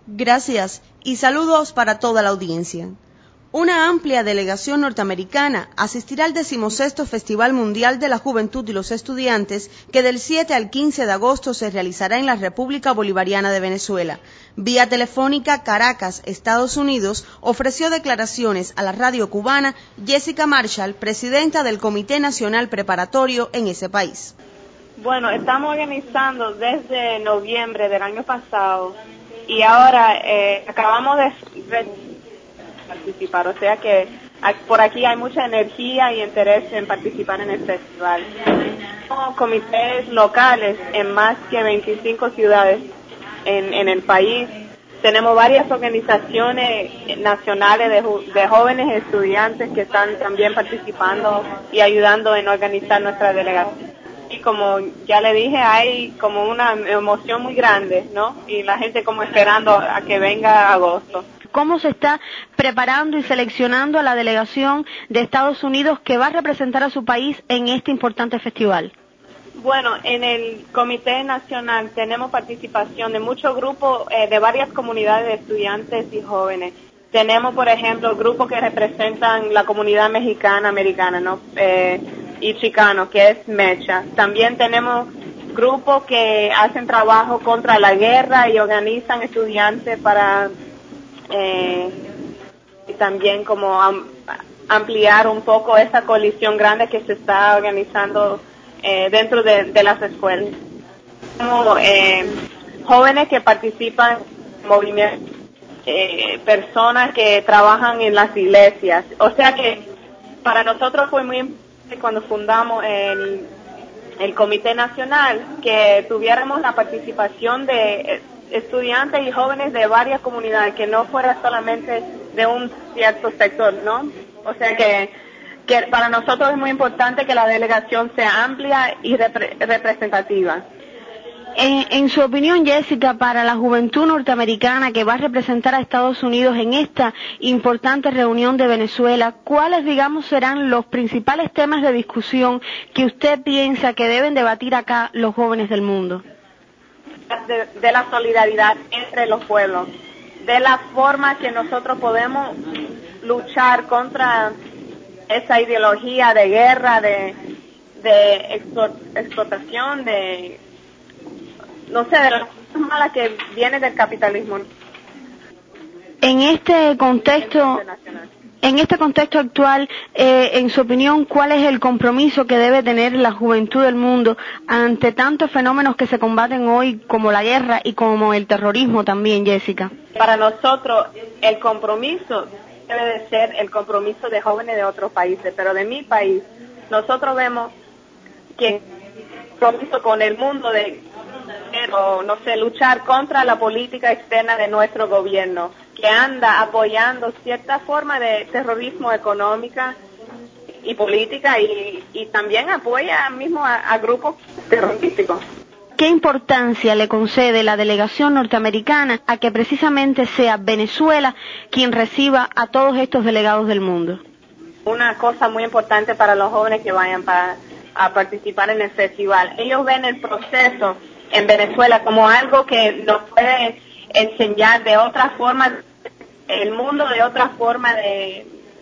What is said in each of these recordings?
Gracias y saludos para toda la audiencia. Una amplia delegación norteamericana asistirá al 16º Festival Mundial de la Juventud y los Estudiantes, que del 7 al 15 de agosto se realizará en la República Bolivariana de Venezuela. Vía telefónica, Caracas, Estados Unidos, ofreció declaraciones a la radio cubana Jessica Marshall, presidenta del Comité Nacional Preparatorio en ese país. Bueno, estamos organizando desde noviembre del año pasado y ahora acabamos de participar, o sea que por aquí hay mucha energía y interés en participar en el festival. Tenemos comités locales en más que 25 ciudades en el país. Tenemos varias organizaciones nacionales de jóvenes estudiantes que están también participando y ayudando en organizar nuestra delegación. Y como ya le dije, hay como una emoción muy grande, ¿no? Y la gente como esperando a que venga agosto. ¿Cómo se está preparando y seleccionando a la delegación de Estados Unidos que va a representar a su país en este importante festival? Bueno, en el Comité Nacional tenemos participación de muchos grupos de varias comunidades de estudiantes y jóvenes. Tenemos, por ejemplo, grupos que representan la comunidad mexicana, americana, ¿no? Y chicano, que es Mecha. También tenemos grupos que hacen trabajo contra la guerra y organizan estudiantes para y también como ampliar un poco esa coalición grande que se está organizando dentro de las escuelas. Como jóvenes que participan en movimientos, personas que trabajan en las iglesias. O sea que para nosotros fue muy importante cuando fundamos el Comité Nacional que tuviéramos la participación de estudiantes y jóvenes de varias comunidades, que no fuera solamente de un cierto sector, ¿no? O sea que para nosotros es muy importante que la delegación sea amplia y representativa. En su opinión, Jessica, para la juventud norteamericana que va a representar a Estados Unidos en esta importante reunión de Venezuela, ¿cuáles, digamos, serán los principales temas de discusión que usted piensa que deben debatir acá los jóvenes del mundo? De la solidaridad entre los pueblos, de la forma que nosotros podemos luchar contra esa ideología de guerra, de explotación, de las cosas malas que vienen del capitalismo. En este contexto actual, en su opinión, ¿cuál es el compromiso que debe tener la juventud del mundo ante tantos fenómenos que se combaten hoy, como la guerra y como el terrorismo también, Jessica? Para nosotros, el compromiso debe de ser el compromiso de jóvenes de otros países, pero de mi país, nosotros vemos que el compromiso con el mundo luchar contra la política externa de nuestro gobierno, que anda apoyando cierta forma de terrorismo económica y política y también apoya mismo a grupos terrorísticos. ¿Qué importancia le concede la delegación norteamericana a que precisamente sea Venezuela quien reciba a todos estos delegados del mundo? Una cosa muy importante para los jóvenes que vayan a participar en el festival. Ellos ven el proceso en Venezuela como algo que nos puede enseñar de otra forma el mundo, de otra forma de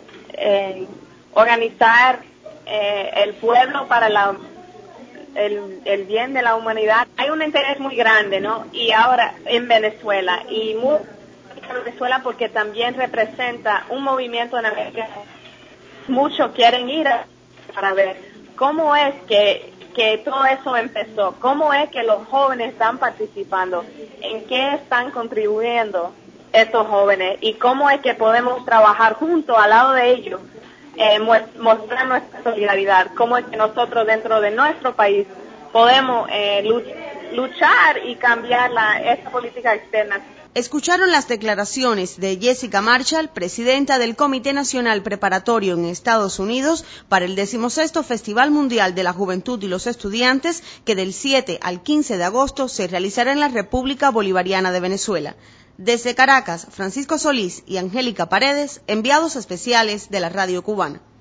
organizar el pueblo para el bien de la humanidad. Hay un interés muy grande, ¿no? Y ahora en Venezuela, y muy en Venezuela porque también representa un movimiento en América. Muchos quieren ir para ver cómo es que todo eso empezó, cómo es que los jóvenes están participando, en qué están contribuyendo estos jóvenes y cómo es que podemos trabajar juntos al lado de ellos, mostrar nuestra solidaridad, cómo es que nosotros dentro de nuestro país podemos luchar y cambiar esta política externa. Escucharon las declaraciones de Jessica Marshall, presidenta del Comité Nacional Preparatorio en Estados Unidos para el 16º Festival Mundial de la Juventud y los Estudiantes, que del 7 al 15 de agosto se realizará en la República Bolivariana de Venezuela. Desde Caracas, Francisco Solís y Angélica Paredes, enviados especiales de la Radio Cubana.